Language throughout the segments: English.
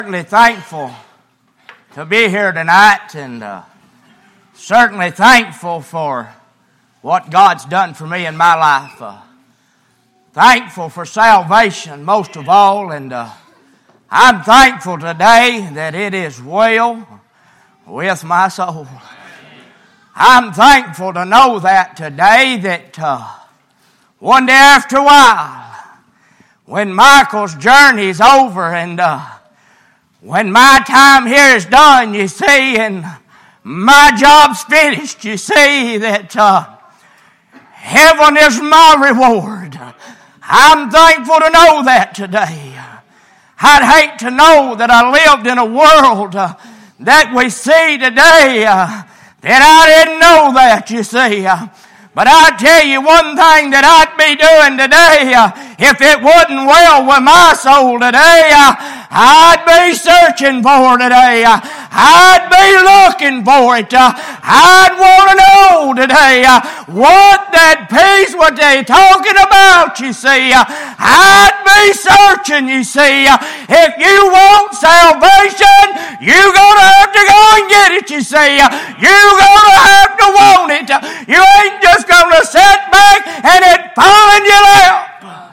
Certainly thankful to be here tonight, and certainly thankful for what God's done for me in my life. Thankful for salvation most of all, and I'm thankful today that it is well with my soul. I'm thankful to know that today that one day after a while, when Michael's journey's over and when my time here is done, you see, and my job's finished, you see, that heaven is my reward. I'm thankful to know that today. I'd hate to know that I lived in a world that we see today, that I didn't know that, you see. But I tell you one thing that I'd be doing today, if it wasn't well with my soul today, I'd be searching for today. I'd be looking for it. I'd want to know today what that peace, what they talking about, you see. I'd be searching, you see. If you want salvation, you're going to have to go and get it, you see. You're going to have to want it. You ain't just going to sit back and it fall in your lap.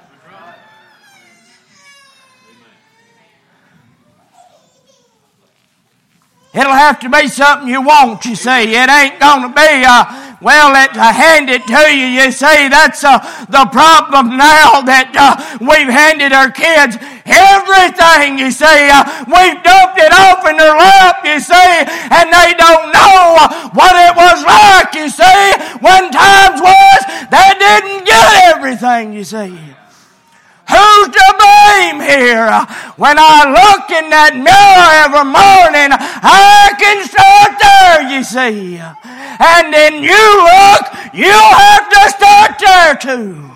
It'll have to be something you want, you see. It ain't going to be, I hand it to you. You see, that's the problem now that we've handed our kids everything, you see. We've dumped it off in their lap, you see, and they don't know what it was like, you see, when times was they didn't get everything, you see. Who's to blame here? When I look in that mirror every morning, I can start there, you see. And then you look, you'll have to start there too.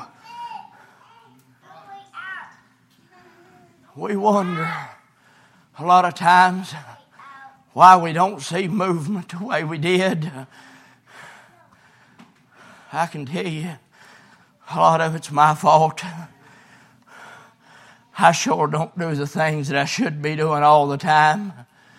We wonder a lot of times why we don't see movement the way we did. I can tell you, a lot of it's my fault. I sure don't do the things that I should be doing all the time.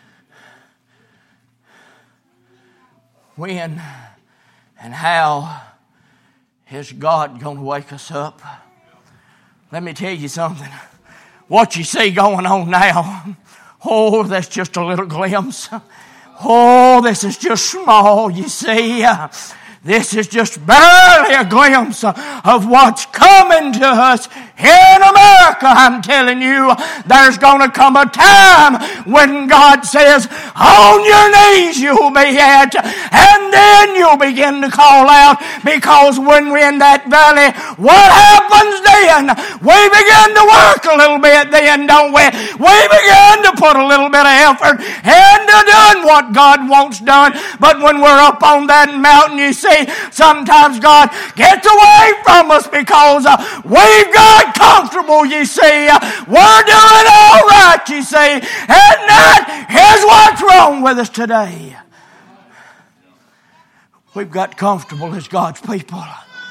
When and how is God going to wake us up? Let me tell you something. What you see going on now, oh, that's just a little glimpse. Oh, this is just small, you see. This is just barely a glimpse of what's coming to us here in America. I'm telling you, there's going to come a time when God says, on your knees you'll be at, and then you'll begin to call out, because when we're in that valley, what happens then? We begin to work a little bit then, don't we? We begin to put a little bit of effort into doing what God wants done. But when we're up on that mountain, you see, sometimes God gets away from us because we've got comfortable, you see. We're doing all right, you see. And that is what's wrong with us today. We've got comfortable as God's people.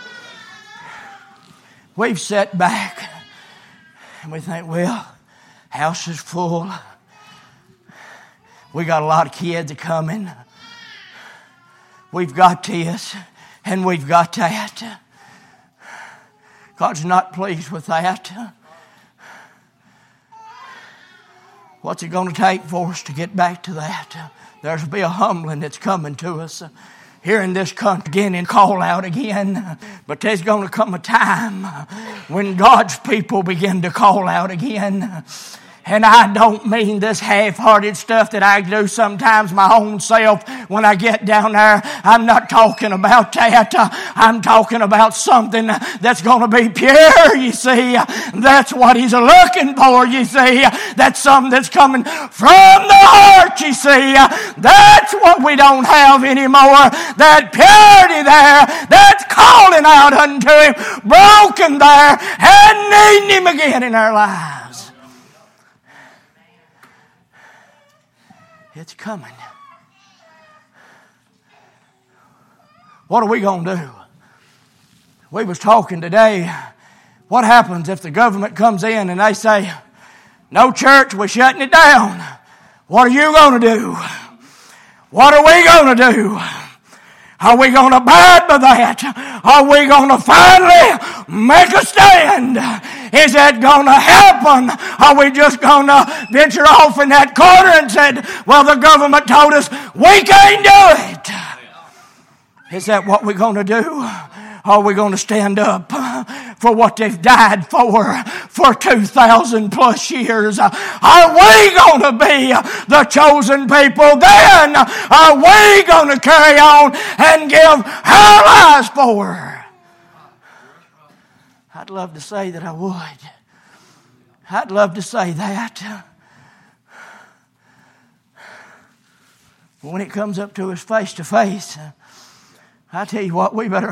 We've sat back and we think, well, house is full. We got a lot of kids are coming. We've got this. And we've got that. God's not pleased with that. What's it going to take for us to get back to that? There'll be a humbling that's coming to us here in this country again and call out again. But there's going to come a time when God's people begin to call out again. And I don't mean this half-hearted stuff that I do sometimes my own self when I get down there. I'm not talking about that. I'm talking about something that's going to be pure, you see. That's what He's looking for, you see. That's something that's coming from the heart, you see. That's what we don't have anymore. That purity there, that's calling out unto Him, broken there, and needing Him again in our lives. It's coming. What are we going to do? We was talking today, what happens if the government comes in and they say, No, church, we're shutting it down. What are you going to do? What are we going to do? Are we going to abide by that? Are we going to finally make a stand? Is that going to happen? Are we just going to venture off in that corner and said, well, the government told us we can't do it? Is that what we're going to do? Are we going to stand up for what they've died for 2,000 plus years? Are we going to be the chosen people then? Are we going to carry on and give our lives for? I'd love to say that I would. I'd love to say that. But when it comes up to us face to face, I tell you what, we better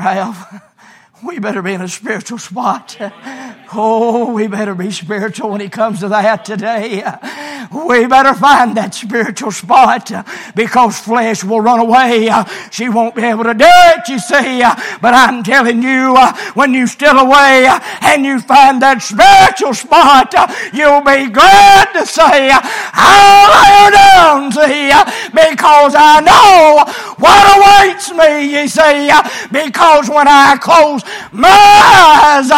be in a spiritual spot. Oh, we better be spiritual when it comes to that today. We better find that spiritual spot because flesh will run away. She won't be able to do it, you see. But I'm telling you, when you steal away and you find that spiritual spot, you'll be glad to say, I'll lay her down, see, because I know what awaits me, you see, because when I close my eyes,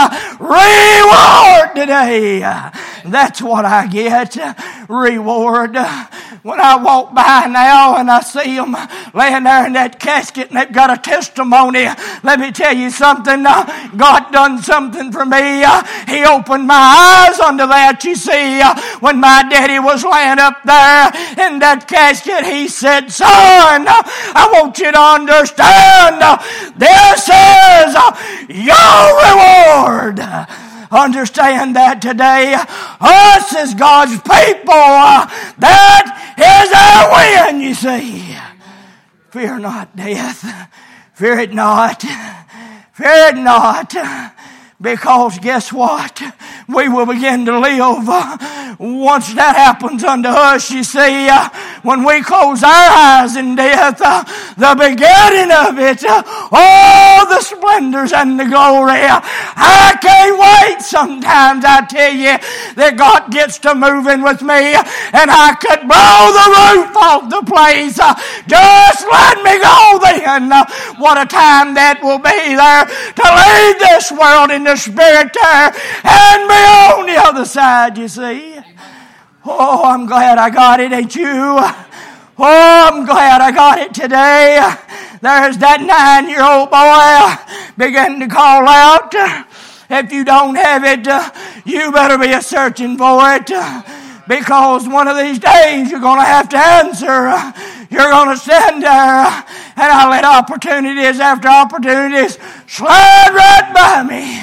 reward today. That's what I get, reward. When I walk by now and I see them laying there in that casket and they've got a testimony, let me tell you something, God done something for me. He opened my eyes unto that, you see. When my daddy was laying up there in that casket, he said, son, I want you to understand, this is your reward. Understand that today, us as God's people, that is our win, you see. Fear not death. Fear it not. Fear it not. Because guess what? We will begin to live once that happens unto us. You see, when we close our eyes in death, the beginning of it, all the splendors and the glory. I can't wait sometimes, I tell you, that God gets to moving with me and I could blow the roof off the place. Just let me go then. What a time that will be there to leave this world in the spirit there and be on the other side, you see. Oh, I'm glad I got it, ain't you? Oh, I'm glad I got it today. There's that 9-year-old boy beginning to call out. If you don't have it, you better be searching for it. Because one of these days you're going to have to answer. You're going to stand there and I'll let opportunities after opportunities slide right by me.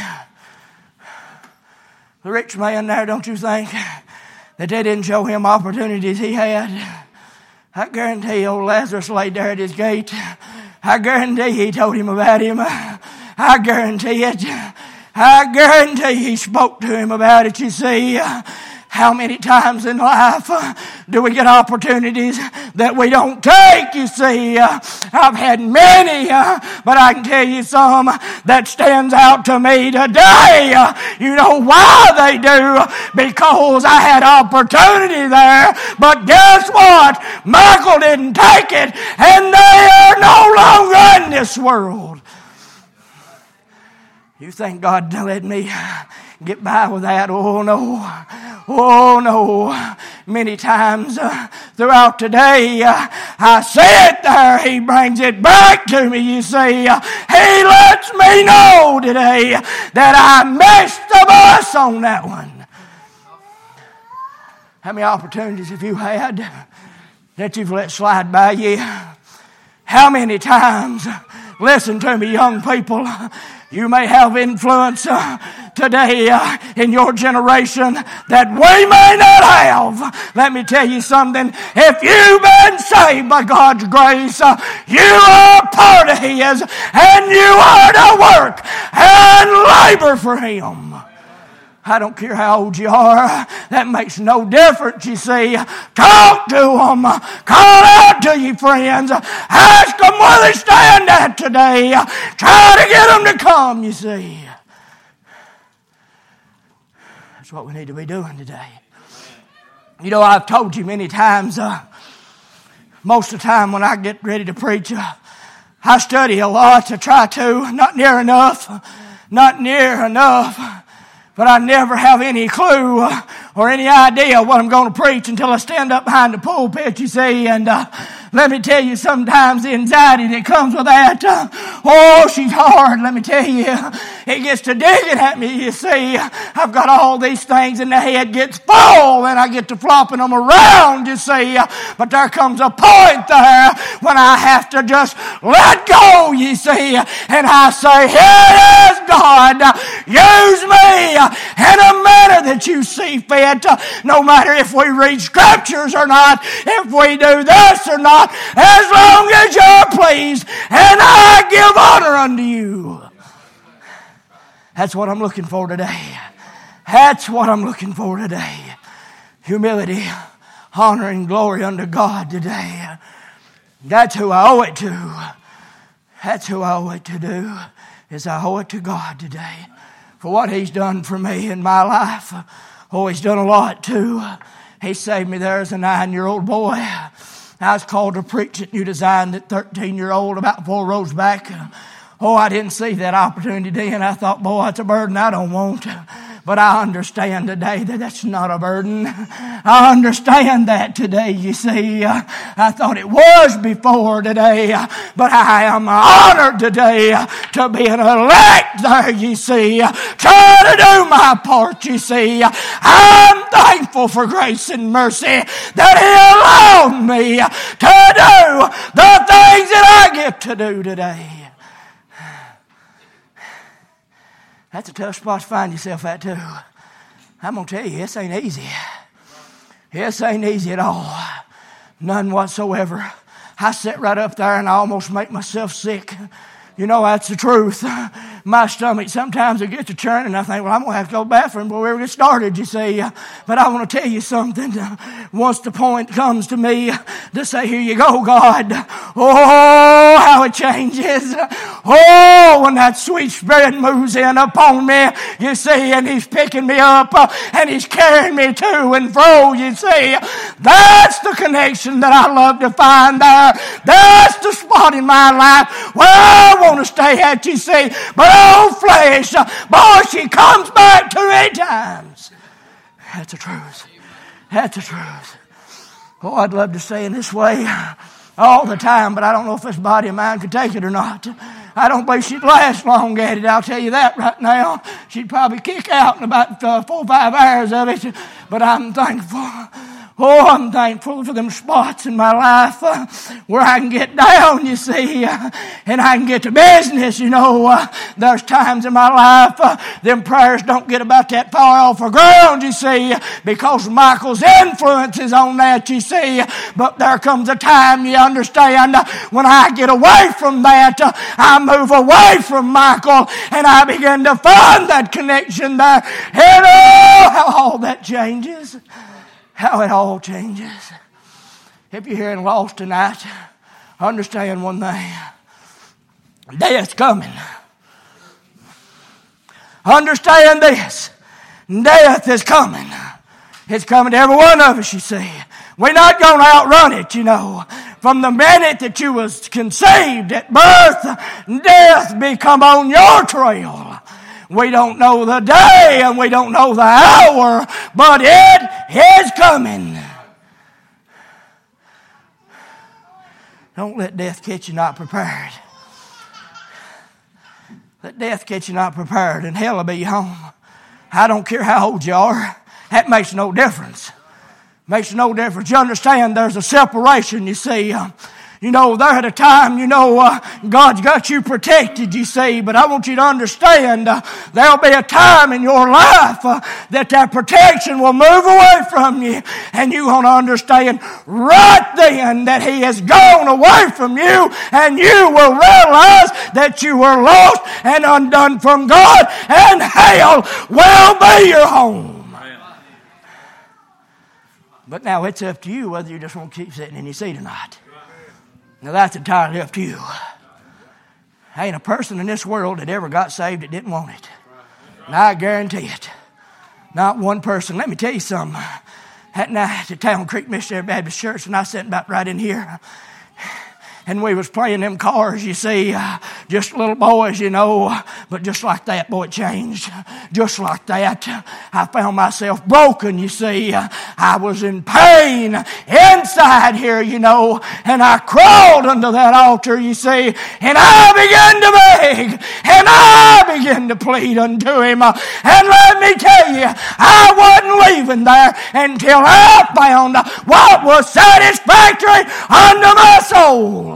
The rich man there, don't you think that they didn't show him opportunities he had? I guarantee old Lazarus laid there at his gate. I guarantee he told him about him. I guarantee it. I guarantee he spoke to him about it, you see. How many times in life do we get opportunities that we don't take, you see? I've had many, but I can tell you some that stands out to me today. You know why they do? Because I had opportunity there, but guess what? Michael didn't take it, and they are no longer in this world. You think God let me get by with that? Oh, no. Oh, no. Many times throughout today, I see it there. He brings it back to me, you see. He lets me know today that I missed the bus on that one. How many opportunities have you had that you've let slide by you? How many times, listen to me, young people, you may have influence today in your generation that we may not have. Let me tell you something. If you've been saved by God's grace, you are part of His, and you are to work and labor for Him. I don't care how old you are. That makes no difference, you see. Talk to them. Call out to your friends. Ask them where they stand at today. Try to get them to come, you see. That's what we need to be doing today. You know, I've told you many times, most of the time when I get ready to preach, I study a lot to try to, not near enough, but I never have any clue or any idea what I'm going to preach until I stand up behind the pulpit, you see, and let me tell you, sometimes the anxiety that comes with that, she's hard, let me tell you. It gets to digging at me, you see. I've got all these things and the head gets full and I get to flopping them around, you see. But there comes a point there when I have to just let go, you see. And I say, here it is, God. Use me in a manner that you see fit. No matter if we read scriptures or not, if we do this or not, as long as you're pleased and I give honor unto you. That's what I'm looking for today. That's what I'm looking for today. Humility, honor, and glory unto God today. That's who I owe it to. That's who I owe it to do, is I owe it to God today. For what He's done for me in my life. Oh, He's done a lot too. He saved me there as a 9-year-old boy. I was called to preach at New Design at 13-year-old, about 4 rows back. I didn't see that opportunity then. I thought, boy, that's a burden I don't want. But I understand today that that's not a burden. I understand that today, you see. I thought it was before today. But I am honored today to be an elect there, you see. Trying to do my part, you see. I'm thankful for grace and mercy that He allowed me to do the things that I get to do today. That's a tough spot to find yourself at too. I'm going to tell you, this ain't easy. This ain't easy at all. None whatsoever. I sit right up there and I almost make myself sick. You know, that's the truth. My stomach, sometimes it gets to churn and I think, well, I'm going to have to go to the bathroom before we ever get started, you see. But I want to tell you something. Once the point comes to me to say, here you go, God. Oh, how it changes. Oh, when that sweet Spirit moves in upon me, you see, and He's picking me up and He's carrying me to and fro, you see. That's the connection that I love to find there. That's the spot in my life where I want to stay at, you see. But old flesh, boy, she comes back too many times. That's the truth. That's the truth. Oh, I'd love to stay in this way all the time, but I don't know if this body of mine could take it or not. I don't believe she'd last long at it, I'll tell you that right now. She'd probably kick out in about 4 or 5 hours of it, but I'm thankful. Oh, I'm thankful for them spots in my life where I can get down, you see, and I can get to business, you know. There's times in my life them prayers don't get about that far off the ground, you see, because Michael's influence is on that, you see. But there comes a time, you understand, when I get away from that, I move away from Michael, and I begin to find that connection there. And oh, how all that changes. How it all changes. If you're here and lost tonight, understand one thing. Death's coming. Understand this. Death is coming. It's coming to every one of us, you see. We're not going to outrun it, you know. From the minute that you was conceived at birth, death become on your trail. We don't know the day and we don't know the hour, but it is coming. Don't let death catch you not prepared. Let death catch you not prepared and hell will be your home. I don't care how old you are. That makes no difference. Makes no difference. You understand there's a separation, you see. You know, there at a time, you know, God's got you protected, you see. But I want you to understand there'll be a time in your life that protection will move away from you. And you're going to understand right then that He has gone away from you. And you will realize that you were lost and undone from God. And hell will be your home. But now it's up to you whether you just want to keep sitting in your seat or not. Now that's entirely up to you. Ain't a person in this world that ever got saved that didn't want it. And I guarantee it. Not one person. Let me tell you something. That night at Town Creek Missionary Baptist Church, and I sat about right in here. And we was playing them cars, you see, just little boys, you know. But just like that, boy, it changed. Just like that, I found myself broken, you see. I was in pain inside here, you know. And I crawled under that altar, you see. And I began to beg. And I began to plead unto him. And let me tell you, I wasn't leaving there until I found what was satisfactory unto my soul.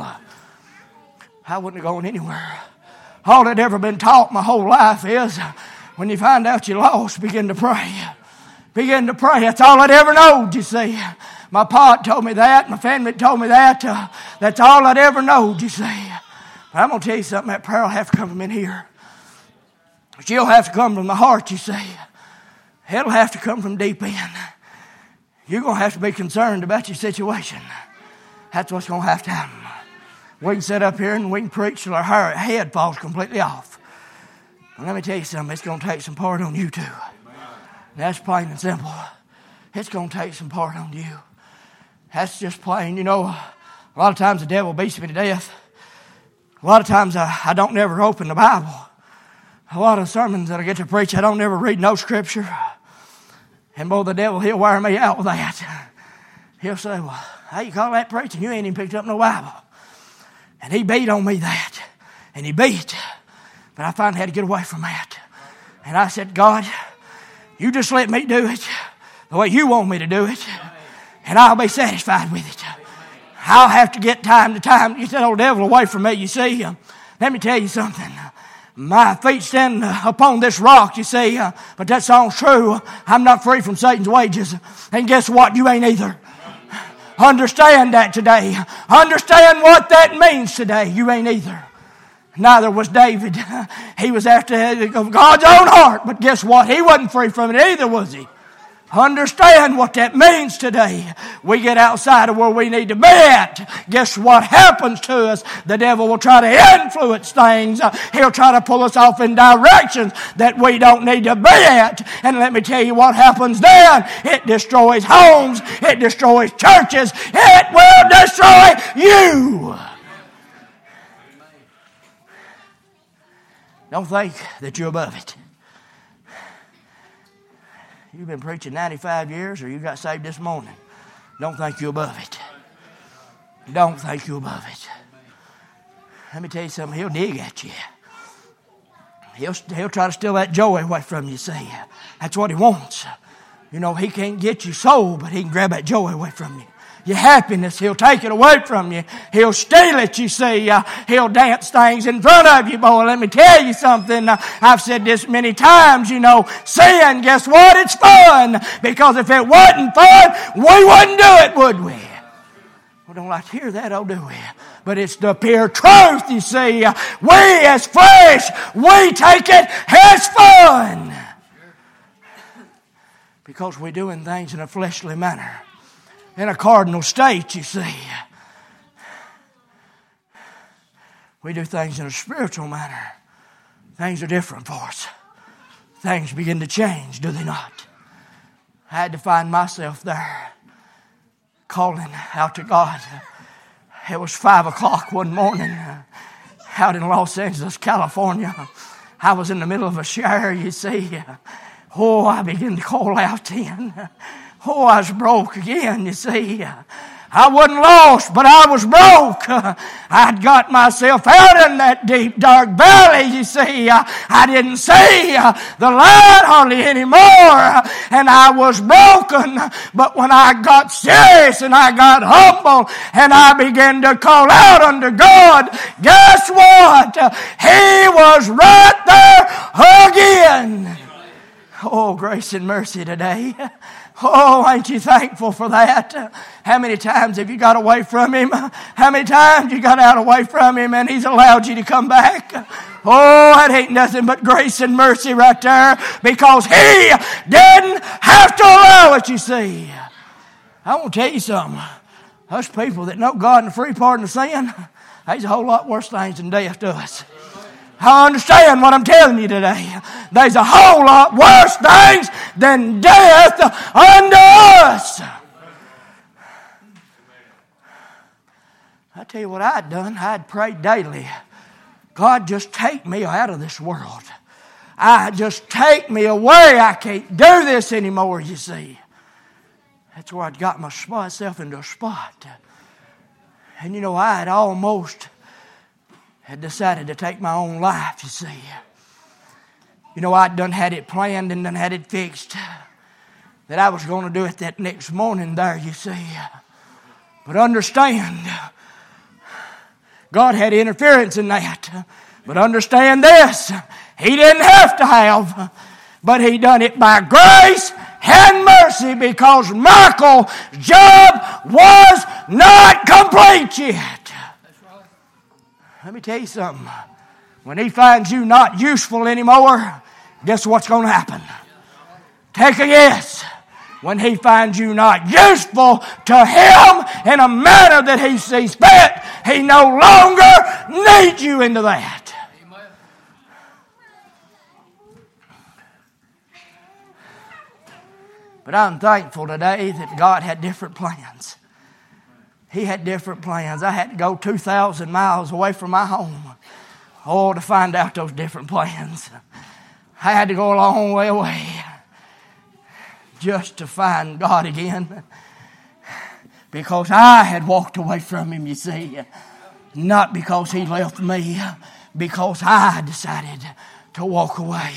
I wouldn't have gone anywhere. All I'd ever been taught my whole life is when you find out you're lost, begin to pray. Begin to pray. That's all I'd ever known, you see. My pa told me that. My family told me that. That's all I'd ever known, you see. But I'm going to tell you something. That prayer will have to come from in here. She'll have to come from the heart, you see. It'll have to come from deep in. You're going to have to be concerned about your situation. That's what's going to happen. We can sit up here and we can preach till our head falls completely off. But let me tell you something. It's going to take some part on you too. That's plain and simple. It's going to take some part on you. That's just plain. You know, a lot of times the devil beats me to death. A lot of times I don't never open the Bible. A lot of sermons that I get to preach, I don't never read no scripture. And boy, the devil, he'll wear me out with that. He'll say, well, how you call that preaching? You ain't even picked up no Bible. And he beat on me that. And he beat. But I finally had to get away from that. And I said, God, you just let me do it the way you want me to do it. And I'll be satisfied with it. I'll have to get time to time to get that old devil away from me, you see. Let me tell you something. My feet stand upon this rock, you see. But that song's true. I'm not free from Satan's wages. And guess what? You ain't either. Understand that today. Understand what that means today. You ain't either. Neither was David. He was after God's own heart. But guess what? He wasn't free from it either, was he? Understand what that means today. We get outside of where we need to be at. Guess what happens to us? The devil will try to influence things. He'll try to pull us off in directions that we don't need to be at. And let me tell you what happens then. It destroys homes. It destroys churches. It will destroy you. Don't think that you're above it. You've been preaching 95 years or you got saved this morning. Don't think you're above it. Don't think you're above it. Let me tell you something. He'll dig at you. He'll try to steal that joy away from you, see. That's what he wants. You know, he can't get your soul, but he can grab that joy away from you. Your happiness, he'll take it away from you. He'll steal it, you see. He'll dance things in front of you. Boy, let me tell you something. I've said this many times, you know. Sin, guess what? It's fun. Because if it wasn't fun, we wouldn't do it, would we? We don't like to hear that, oh, do we? But it's the pure truth, you see. We as flesh, we take it as fun. Because we're doing things in a fleshly manner. In a cardinal state, you see. We do things in a spiritual manner. Things are different for us. Things begin to change, do they not? I had to find myself there, calling out to God. It was 5 o'clock one morning out in Los Angeles, California. I was in the middle of a shower, you see. Oh, I began to call out then. Oh, I was broke again, you see. I wasn't lost, but I was broke. I'd got myself out in that deep, dark valley, you see. I didn't see the light hardly anymore, and I was broken. But when I got serious and I got humble and I began to call out unto God, guess what? He was right there again. Oh, grace and mercy today. Oh, ain't you thankful for that? How many times have you got away from Him? How many times you got out away from Him and He's allowed you to come back? Oh, that ain't nothing but grace and mercy right there, because He didn't have to allow it, you see. I want to tell you something. Us people that know God and the free pardon of sin, there's a whole lot worse things than death to us. I understand what I'm telling you today. There's a whole lot worse things than death unto us. I tell you what I'd done. I'd prayed daily. God, just take me out of this world. Just take me away. I can't do this anymore, you see. That's where I'd got myself into a spot. And you know, I had almost decided to take my own life, you see. You know, I'd done had it planned and done had it fixed that I was going to do it that next morning there, you see. But understand, God had interference in that. But understand this, He didn't have to have, but He done it by grace and mercy because Michael's job was not complete yet. Let me tell you something. When He finds you not useful anymore, guess what's going to happen? Take a guess. When He finds you not useful to Him in a manner that He sees fit, He no longer needs you into that. But I'm thankful today that God had different plans. He had different plans. I had to go 2,000 miles away from my home, to find out those different plans. I had to go a long way away just to find God again, because I had walked away from Him, you see. Not because He left me, because I decided to walk away.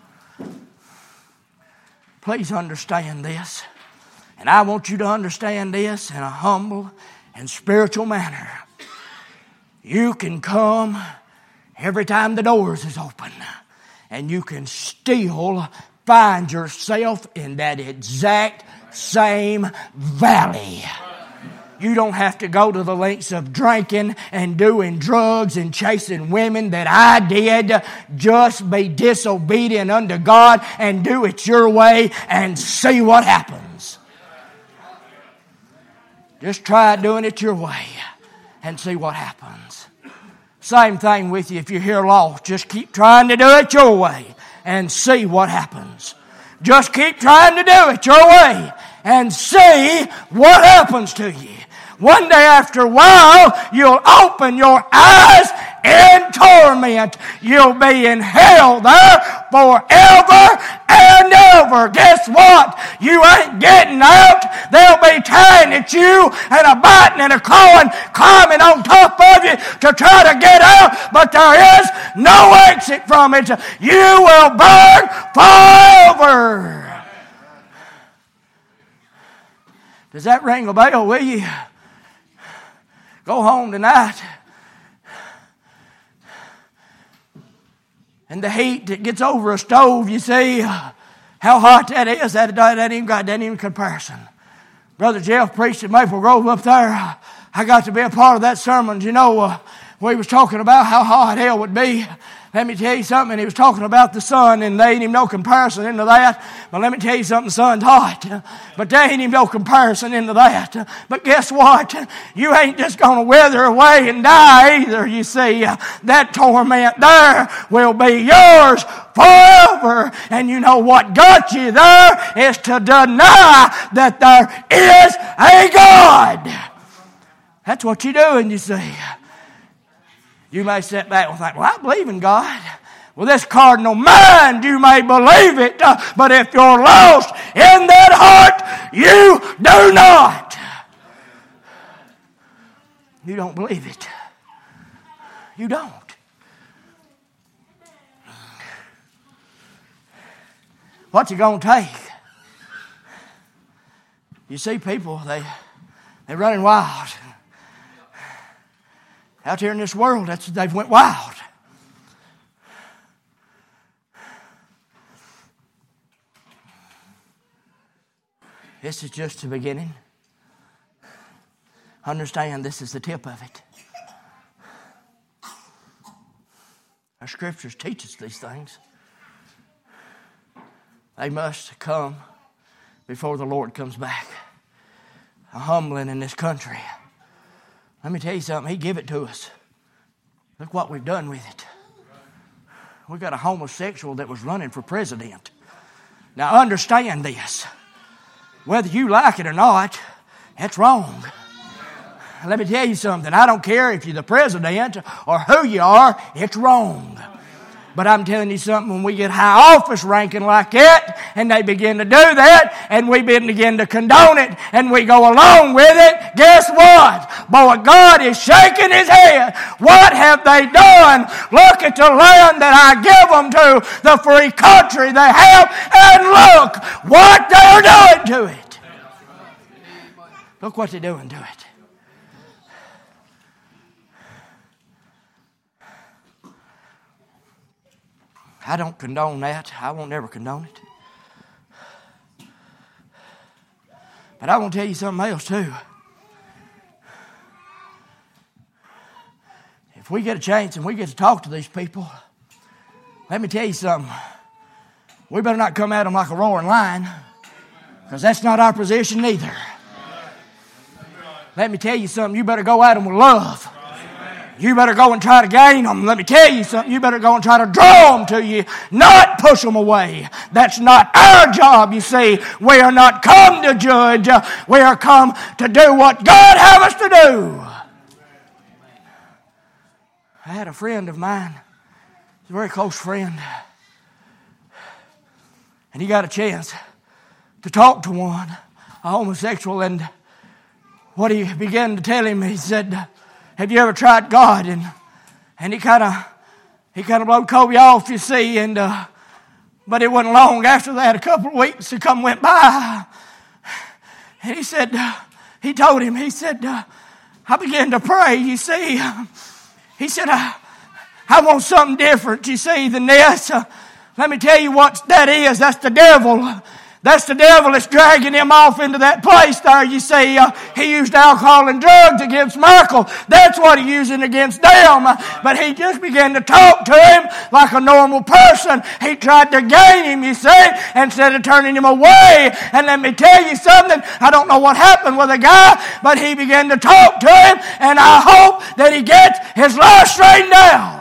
Please understand this. And I want you to understand this in a humble and spiritual manner. You can come every time the doors is open, and you can still find yourself in that exact same valley. You don't have to go to the lengths of drinking and doing drugs and chasing women that I did. Just be disobedient unto God and do it your way and see what happens. Just try doing it your way and see what happens. Same thing with you if you're here lost. Just keep trying to do it your way and see what happens. Just keep trying to do it your way and see what happens to you. One day after a while, you'll open your eyes in torment. You'll be in hell there forever and ever. Guess what? You ain't getting out. They'll be tearing at you and a biting and a clawing, climbing on top of you to try to get out, but there is no exit from it. You will burn forever. Does that ring a bell, will you? Go home tonight, and the heat that gets over a stove, you see, how hot that is, that ain't even comparison. Brother Jeff preached at Maple Grove up there. I got to be a part of that sermon. You know, where he was talking about how hot hell would be. Let me tell you something. He was talking about the sun, and there ain't even no comparison into that. But let me tell you something. The sun's hot, but there ain't even no comparison into that. But guess what? You ain't just going to wither away and die either. You see, that torment there will be yours forever. And you know what got you there is to deny that there is a God. That's what you're doing, you see. You may sit back and think, well, I believe in God. Well, this cardinal mind, you may believe it, but if you're lost in that heart, you do not. You don't believe it. You don't. What's it going to take? You see people, they're running wild. Out here in this world, they've went wild. This is just the beginning. Understand, this is the tip of it. Our scriptures teach us these things. They must come before the Lord comes back. A humbling in this country. Let me tell you something. He gave it to us. Look what we've done with it. We got a homosexual that was running for president. Now understand this. Whether you like it or not, that's wrong. Let me tell you something. I don't care if you're the president or who you are, it's wrong. But I'm telling you something, when we get high office ranking like that, and they begin to do that, and we begin to condone it, and we go along with it, guess what? Boy, God is shaking His head. What have they done? Look at the land that I give them to, the free country they have, and look what they're doing to it. Look what they're doing to it. I don't condone that. I won't ever condone it. But I want to tell you something else too. If we get a chance and we get to talk to these people, let me tell you something. We better not come at them like a roaring lion, because that's not our position neither. Let me tell you something. You better go at them with love. You better go and try to gain them. Let me tell you something. You better go and try to draw them to you, not push them away. That's not our job, you see. We are not come to judge. We are come to do what God has us to do. I had a friend of mine, a very close friend, and he got a chance to talk to one, a homosexual, and what he began to tell him, he said, have you ever tried God? And he kind of blowed Kobe off, you see, and but it wasn't long after that. A couple of weeks went by, and he said, he told him, he said, I began to pray. You see, he said, I want something different. You see, than this. Let me tell you what that is. That's the devil. That's the devil that's dragging him off into that place there. You see, he used alcohol and drugs against Michael. That's what he's using against them. But he just began to talk to him like a normal person. He tried to gain him, you see, instead of turning him away. And let me tell you something. I don't know what happened with the guy, but he began to talk to him, and I hope that he gets his life straightened out.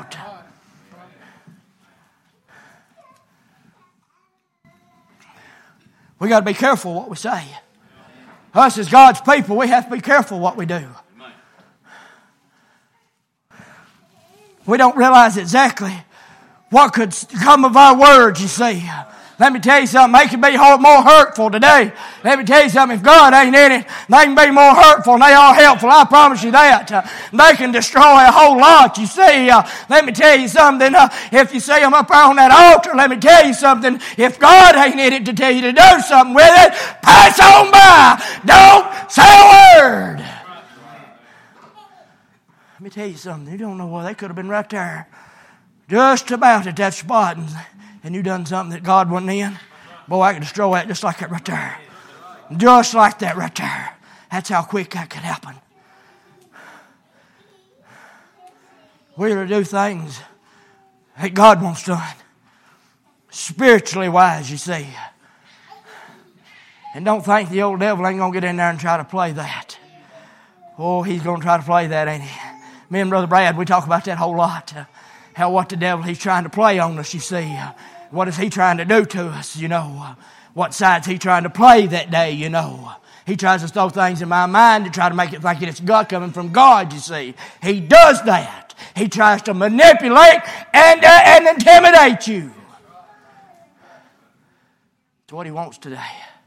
We got to be careful what we say. Us as God's people, we have to be careful what we do. We don't realize exactly what could come of our words, you see. Let me tell you something, they can be more hurtful today. Let me tell you something, if God ain't in it, they can be more hurtful and they are helpful. I promise you that. They can destroy a whole lot, you see. Let me tell you something, if you see them up there on that altar, let me tell you something, if God ain't in it to tell you to do something with it, pass on by. Don't say a word. Let me tell you something, you don't know what, they could have been right there, just about at that spot, and you done something that God wasn't in. Boy, I could destroy that just like that right there. Just like that right there. That's how quick that could happen. We're to do things that God wants done. Spiritually wise, you see. And don't think the old devil ain't going to get in there and try to play that. Oh, he's going to try to play that, ain't he? Me and Brother Brad, we talk about that a whole lot. How what the devil, he's trying to play on us, you see. What is he trying to do to us, you know? What side's he trying to play that day, you know? He tries to throw things in my mind to try to make it think it's God coming from God, you see. He does that. He tries to manipulate and intimidate you. It's what he wants today.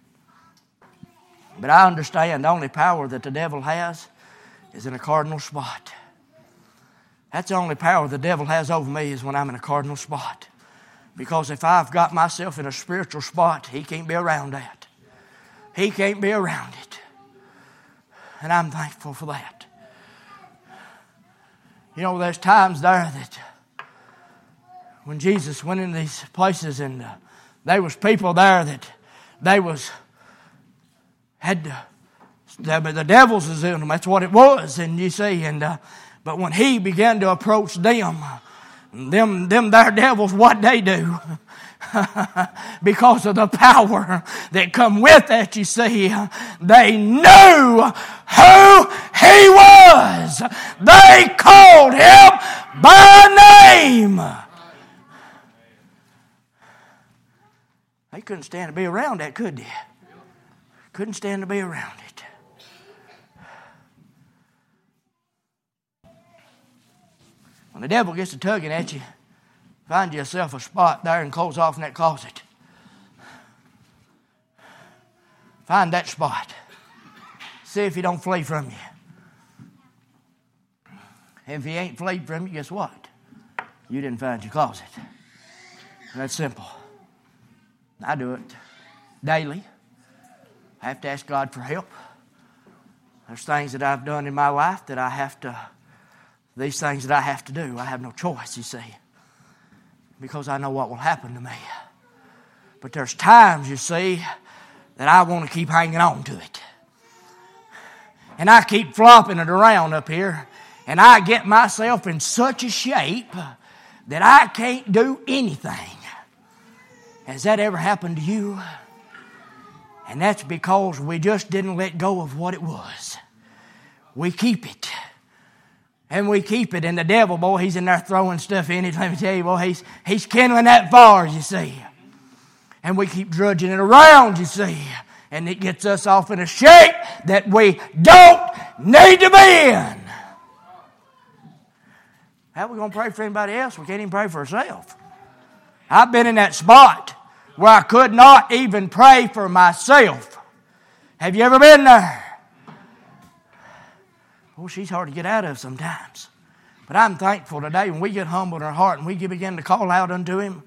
But I understand the only power that the devil has is in a cardinal spot. That's the only power the devil has over me is when I'm in a cardinal spot. Because if I've got myself in a spiritual spot, he can't be around that. He can't be around it. And I'm thankful for that. You know, there's times there that when Jesus went in these places and there was people there that the devils is in them. That's what it was. And you see, but when he began to approach them there devils, what they do? Because of the power that come with that, you see, they knew who he was. They called him by name. They couldn't stand stand to be around that, could you? Couldn't stand to be around it. When the devil gets to tugging at you, find yourself a spot there and close off in that closet. Find that spot. See if he don't flee from you. And if he ain't fleed from you, guess what? You didn't find your closet. And that's simple. I do it daily. I have to ask God for help. There's things that I've done in my life that these things that I have to do. I have no choice, you see, because I know what will happen to me. But there's times, you see, that I want to keep hanging on to it. And I keep flopping it around up here, and I get myself in such a shape that I can't do anything. Has that ever happened to you? And that's because we just didn't let go of what it was. We keep it. And we keep it. And the devil, boy, he's in there throwing stuff in it. Let me tell you, boy, he's kindling that fire, you see. And we keep drudging it around, you see. And it gets us off in a shape that we don't need to be in. How are we going to pray for anybody else? We can't even pray for ourselves. I've been in that spot where I could not even pray for myself. Have you ever been there? Oh, she's hard to get out of sometimes. But I'm thankful today when we get humble in our heart and we begin to call out unto Him.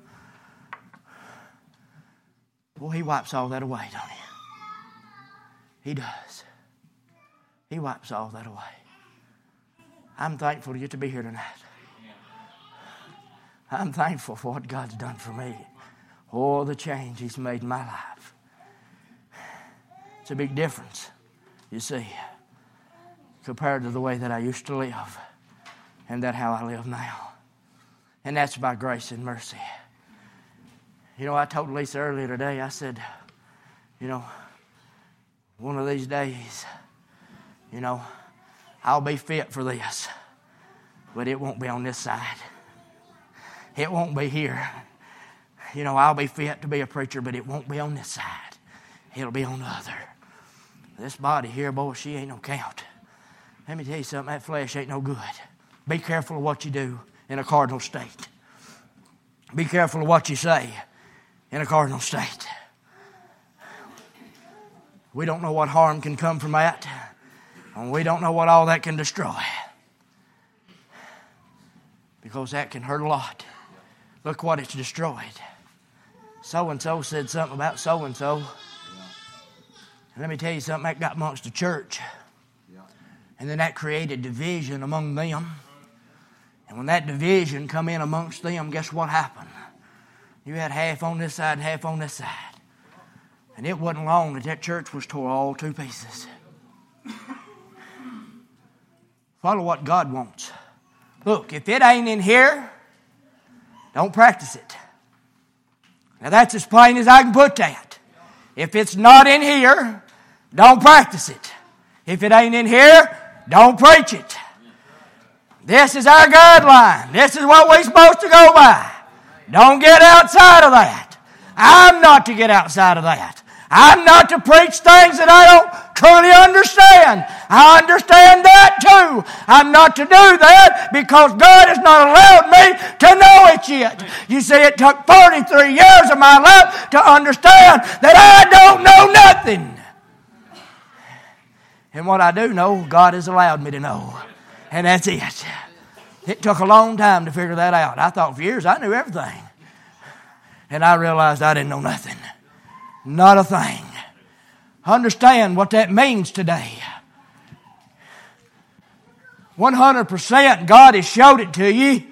Boy, He wipes all that away, don't He? He does. He wipes all that away. I'm thankful to get to be here tonight. I'm thankful for what God's done for me. Oh, the change He's made in my life. It's a big difference, you see, compared to the way that I used to live and that how I live now. And that's by grace and mercy. You know, I told Lisa earlier today, I said, you know, one of these days, you know, I'll be fit for this, but it won't be on this side. It won't be here. You know, I'll be fit to be a preacher, but it won't be on this side. It'll be on the other. This body here, boy, she ain't no count. Let me tell you something, that flesh ain't no good. Be careful of what you do in a cardinal state. Be careful of what you say in a cardinal state. We don't know what harm can come from that. And we don't know what all that can destroy. Because that can hurt a lot. Look what it's destroyed. So-and-so said something about so-and-so. And let me tell you something, that got amongst the church. And then that created division among them. And when that division come in amongst them, guess what happened? You had half on this side and half on this side. And it wasn't long that church was tore all to pieces. Follow what God wants. Look, if it ain't in here, don't practice it. Now that's as plain as I can put that. If it's not in here, don't practice it. If it ain't in here, don't preach it. This is our guideline. This is what we're supposed to go by. Don't get outside of that. I'm not to get outside of that. I'm not to preach things that I don't truly understand. I understand that too. I'm not to do that because God has not allowed me to know it yet. You see, it took 43 years of my life to understand that I don't know nothing. And what I do know, God has allowed me to know. And that's it. It took a long time to figure that out. I thought for years I knew everything. And I realized I didn't know nothing. Not a thing. Understand what that means today. 100% God has showed it to you.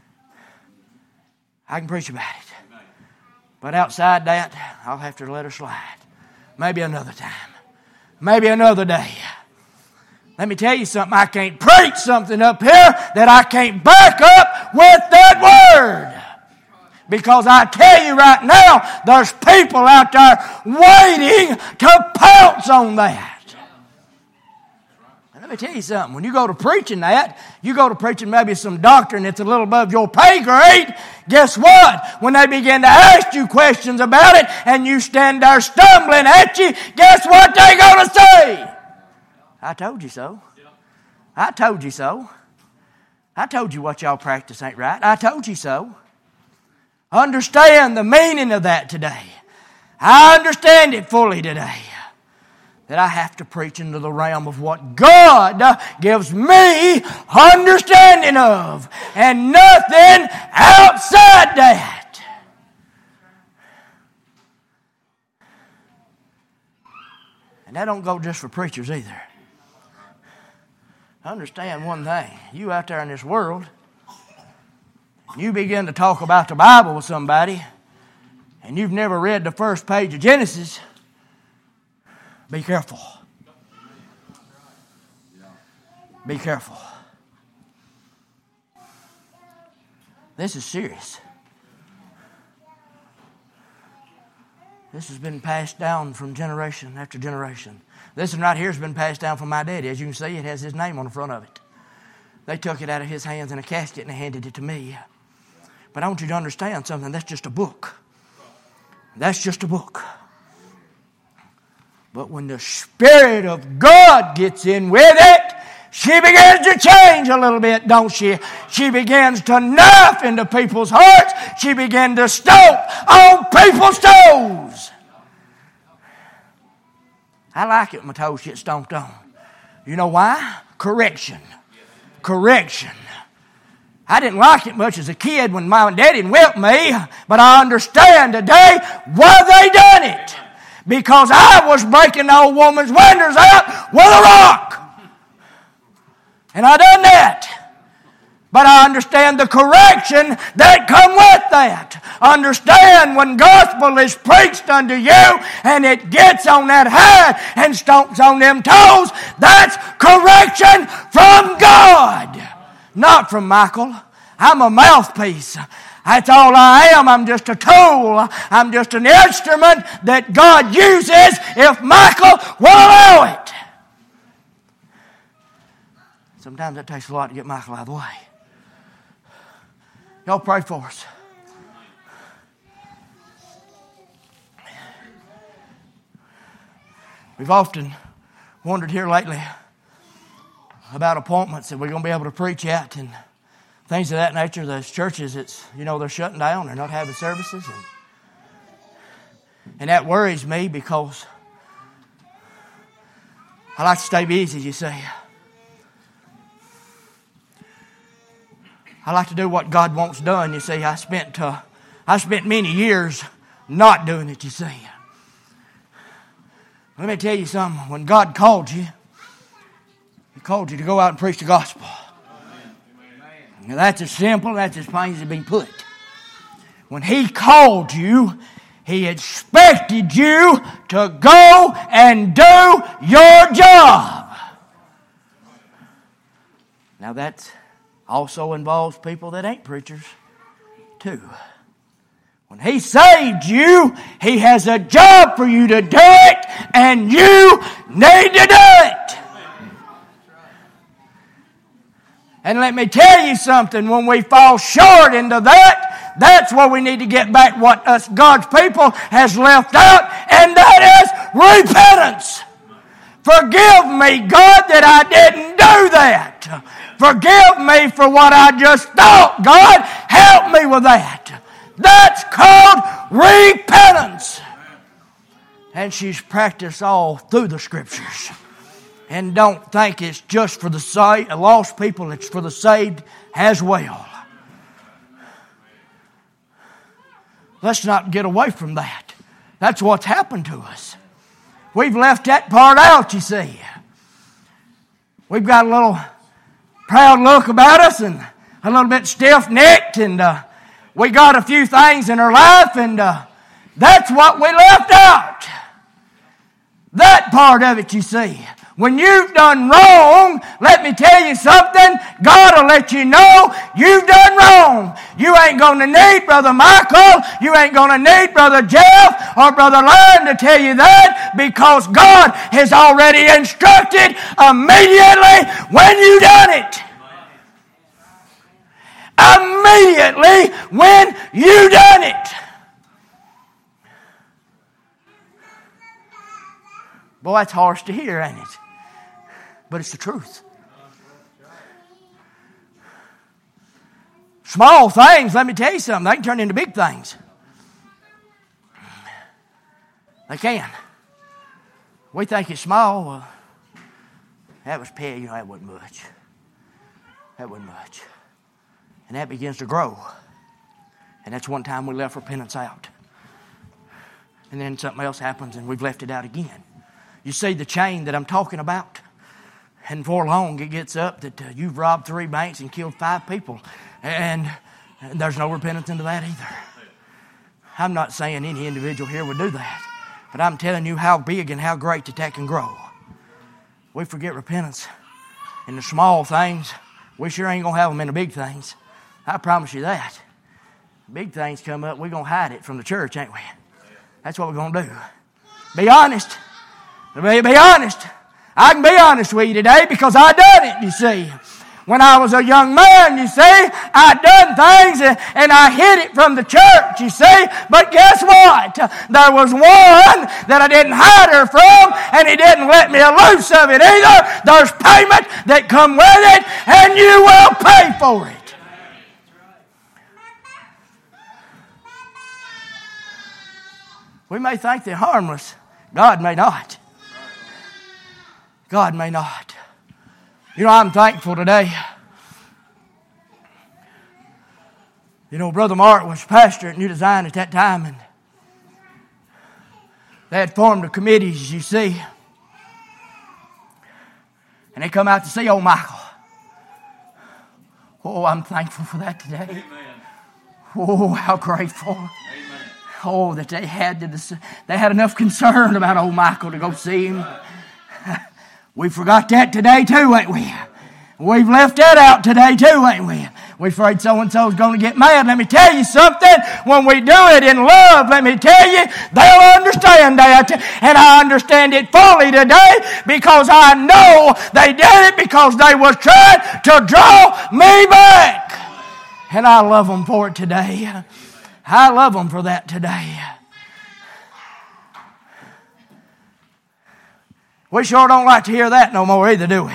I can preach about it. But outside that, I'll have to let her slide. Maybe another time. Maybe another day. Let me tell you something. I can't preach something up here that I can't back up with that word. Because I tell you right now, there's people out there waiting to pounce on that. And let Let me tell you something. When you go to preaching that, you go to preaching maybe some doctrine that's a little above your pay grade, guess what? When they begin to ask you questions about it and you stand there stumbling at you, guess what they going to say? I told you so. I told you so. I told you what y'all practice ain't right. I told you so. Understand the meaning of that today. I understand it fully today. That I have to preach into the realm of what God gives me understanding of. And nothing outside that. And that don't go just for preachers either. Understand one thing. You out there in this world, you begin to talk about the Bible with somebody, and you've never read the first page of Genesis, be careful. Be careful. This is serious. This has been passed down from generation after generation. This one right here has been passed down from my daddy. As you can see, it has his name on the front of it. They took it out of his hands in a casket and they handed it to me. But I want you to understand something. That's just a book. That's just a book. But when the Spirit of God gets in with it, she begins to change a little bit, don't she? She begins to knife into people's hearts. She begins to stomp on people's toes. I like it when my toes get stomped on. You know why? Correction. Correction. I didn't like it much as a kid when Mom and Daddy whipped me, but I understand today why they done it. Because I was breaking the old woman's windows out with a rock. And I done that. But I understand the correction that come with that. Understand when gospel is preached unto you and it gets on that head and stomps on them toes, that's correction from God. Not from Michael. I'm a mouthpiece. That's all I am. I'm just a tool. I'm just an instrument that God uses if Michael will allow it. Sometimes it takes a lot to get Michael out of the way. Y'all pray for us. We've often wondered here lately about appointments that we're going to be able to preach at and things of that nature. Those churches, they're shutting down. They're not having services. And that worries me because I like to stay busy, you see. I like to do what God wants done, you see. I spent many years not doing it, you see. Let me tell you something. When God called you, He called you to go out and preach the gospel. Now that's as simple, that's as plain as it been put. When He called you, He expected you to go and do your job. Now that also involves people that ain't preachers, too. When He saved you, He has a job for you to do it, and you need to do it. And let me tell you something, when we fall short into that, that's where we need to get back what us God's people has left out, and that is repentance. Forgive me, God, that I didn't do that. Forgive me for what I just thought. God, help me with that. That's called repentance. And she's practiced all through the Scriptures. And don't think it's just for the saved, lost people, it's for the saved as well. Let's not get away from that. That's what's happened to us. We've left that part out, you see. We've got a little proud look about us and a little bit stiff-necked, and we got a few things in our life, and that's what we left out. That part of it, you see. When you've done wrong, let me tell you something, God will let you know you've done wrong. You ain't going to need Brother Michael, you ain't going to need Brother Jeff or Brother Lyon to tell you that, because God has already instructed immediately when you done it. Immediately when you done it. Boy, that's harsh to hear, ain't it? But it's the truth. Small things, let me tell you something, they can turn into big things. They can. We think it's small. Well, that was petty, that wasn't much. That wasn't much. And that begins to grow. And that's one time we left repentance out. And then something else happens and we've left it out again. You see the chain that I'm talking about? And before long it gets up that you've robbed 3 banks and killed 5 people. And there's no repentance into that either. I'm not saying any individual here would do that. But I'm telling you how big and how great that can grow. We forget repentance in the small things. We sure ain't going to have them in the big things. I promise you that. Big things come up, we're going to hide it from the church, ain't we? That's what we're going to do. Be honest. Be honest. I can be honest with you today because I done it, you see. When I was a young man, you see, I done things and I hid it from the church, you see. But guess what? There was one that I didn't hide her from, and he didn't let me loose of it either. There's payment that come with it, and you will pay for it. We may think they're harmless. God may not. God may not. You know, I'm thankful today. You know, Brother Mark was pastor at New Design at that time, and they had formed the committees, you see. And they come out to see old Michael. Oh, I'm thankful for that today. Amen. Oh, how grateful. Amen. Oh, that they had enough concern about old Michael to go see him. We forgot that today too, ain't we? We've left that out today too, ain't we? We're afraid so-and-so's going to get mad. Let me tell you something. When we do it in love, let me tell you, they'll understand that. And I understand it fully today because I know they did it because they was trying to draw me back. And I love them for it today. I love them for that today. We sure don't like to hear that no more either, do we?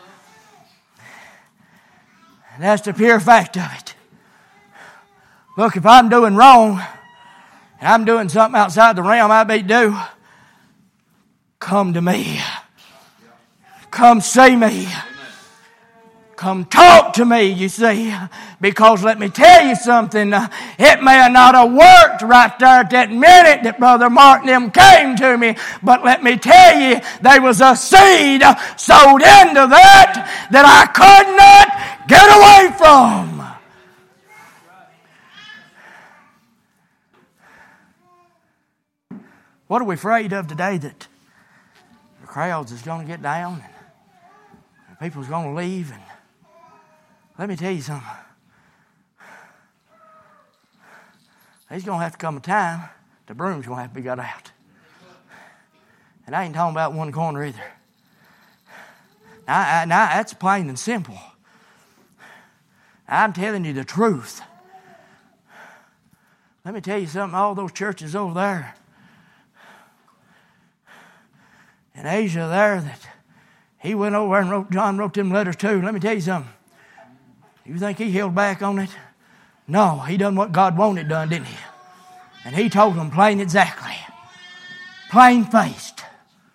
And that's the pure fact of it. Look, if I'm doing wrong, and I'm doing something outside the realm I be due, come to me. Come see me. Come talk to me, you see. Because let me tell you something, it may not have worked right there at that minute that Brother Mark and them came to me, but let me tell you, there was a seed sowed into that I could not get away from. What are we afraid of today? That the crowds is going to get down and people's going to leave. And let me tell you something. There's going to have to come a time the broom's going to have to be got out. And I ain't talking about one corner either. Now that's plain and simple. I'm telling you the truth. Let me tell you something. All those churches over there in Asia there that he went over and John wrote them letters too. Let me tell you something. You think he held back on it? No, he done what God wanted done, didn't he? And he told them plain exactly. Plain-faced.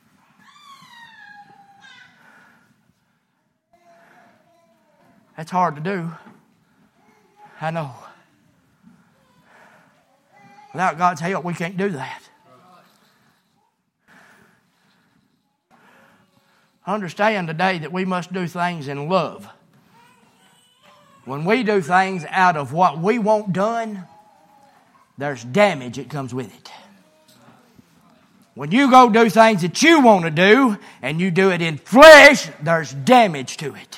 That's hard to do. I know. Without God's help, we can't do that. Understand today that we must do things in love. When we do things out of what we want done, there's damage that comes with it. When you go do things that you want to do, and you do it in flesh, there's damage to it.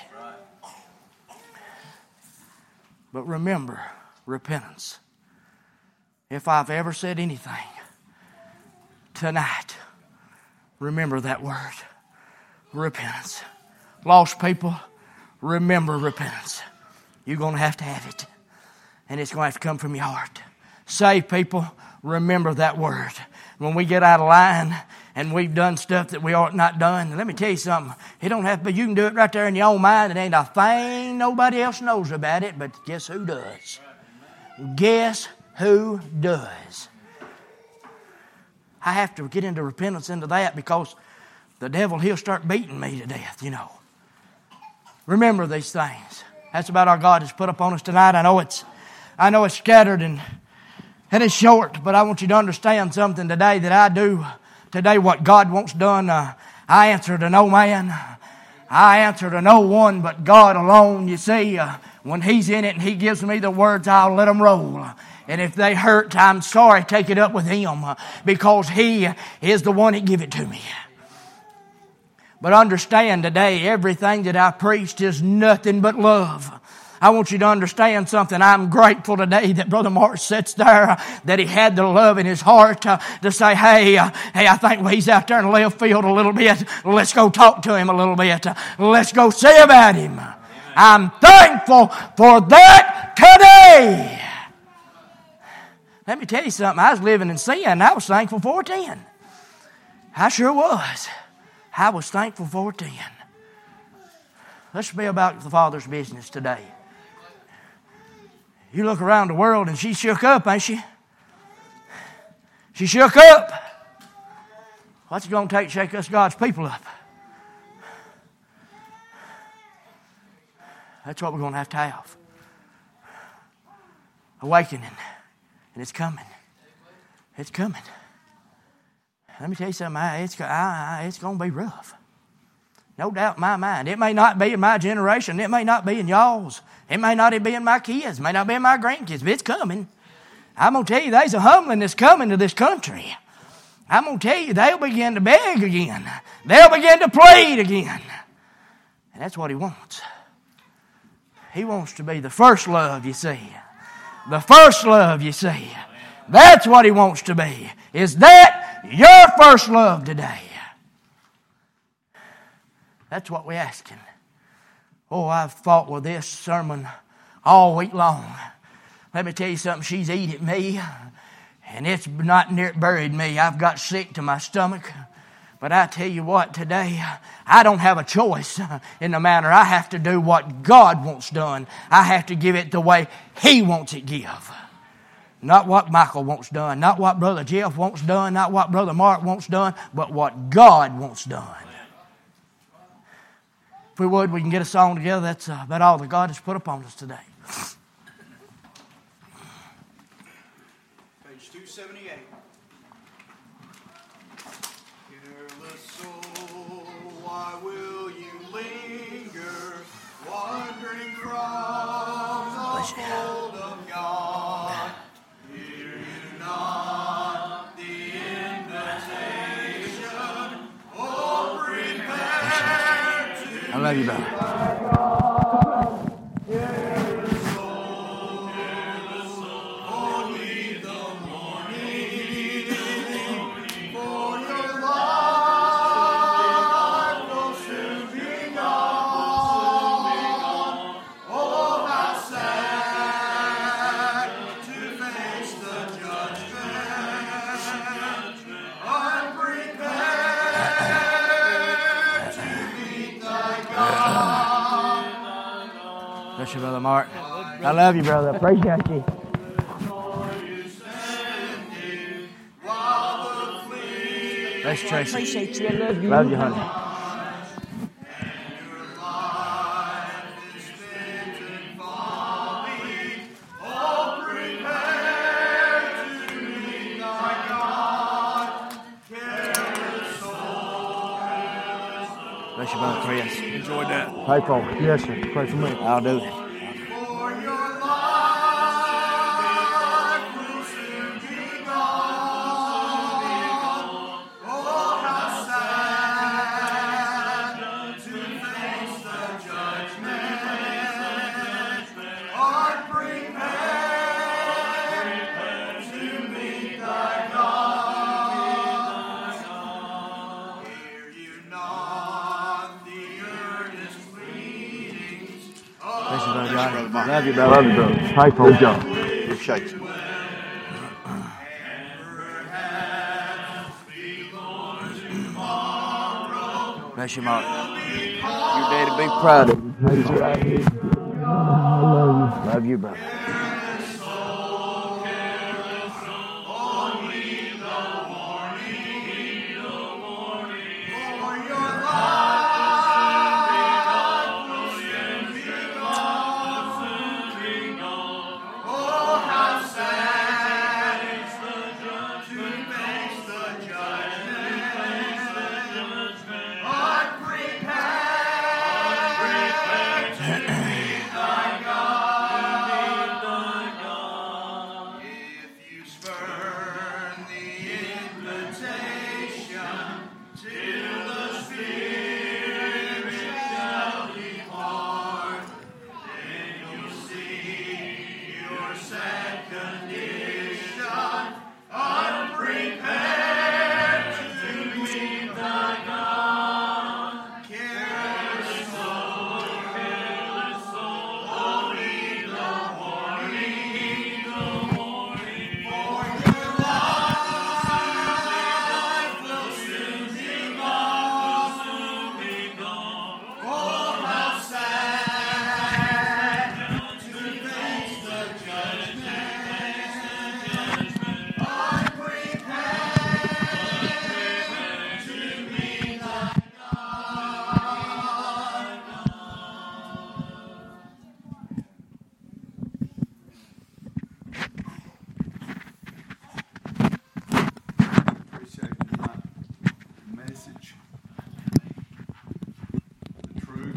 But remember, repentance. If I've ever said anything tonight, remember that word. Repentance. Lost people, remember repentance. You're going to have it. And it's going to have to come from your heart. Saved people, remember that word. When we get out of line and we've done stuff that we ought not done, let me tell you something. It don't have to be, you can do it right there in your own mind. It ain't a thing nobody else knows about it, but guess who does? Guess who does? I have to get into repentance into that because the devil, he'll start beating me to death, you know. Remember these things. That's about our God has put upon us tonight. I know it's scattered and it's short, but I want you to understand something today that I do. Today what God wants done, I answer to no man. I answer to no one but God alone. You see, when He's in it and He gives me the words, I'll let them roll. And if they hurt, I'm sorry, take it up with Him because He is the one that give it to me. But understand today, everything that I preached is nothing but love. I want you to understand something. I'm grateful today that Brother Mark sits there, that he had the love in his heart to say, hey, I think he's out there in left field a little bit. Let's go talk to him a little bit. Let's go see about him. I'm thankful for that today. Let me tell you something. I was living in sin and I was thankful for it then. I sure was. I was thankful for it then. Let's be about the Father's business today. You look around the world and she shook up, ain't she? She shook up. What's it going to take to shake us God's people up? That's what we're going to have. Awakening. And it's coming. It's coming. Let me tell you something. It's going to be rough. No doubt in my mind. It may not be in my generation. It may not be in y'all's. It may not be in my kids. It may not be in my grandkids. But it's coming. I'm going to tell you, there's a humbling that's coming to this country. I'm going to tell you, they'll begin to beg again. They'll begin to plead again. And that's what He wants. He wants to be the first love, you see. The first love, you see. That's what He wants to be. Is that your first love today? That's what we're asking. Oh, I've fought with this sermon all week long. Let me tell you something. She's eaten me, and it's not near it buried me. I've got sick to my stomach. But I tell you what, today, I don't have a choice in the matter. I have to do what God wants done. I have to give it the way He wants it give. Not what Michael wants done. Not what Brother Jeff wants done. Not what Brother Mark wants done. But what God wants done. If we would, we can get a song together. That's about all that God has put upon us today. Page 278. Careless soul, why will you linger, wandering from the fold of God? Hear you not the invitation, oh, prepare. I love you, brother. Bless you, Brother Mark. I love you, brother. I appreciate you. Bless Tracy. I appreciate you. I love you. Love you, honey. Bless you, Brother Chris. Enjoyed that. Pray for me. Yes, sir. Pray for me. I'll do it. Oh, Bless you, Brother Johnny. Brother Mark. Love you, brother. Love you, brother. Hi, Paul. Good job. Appreciate you. Bless you, Mark. Your daddy be proud of you. That's right. Love you, brother.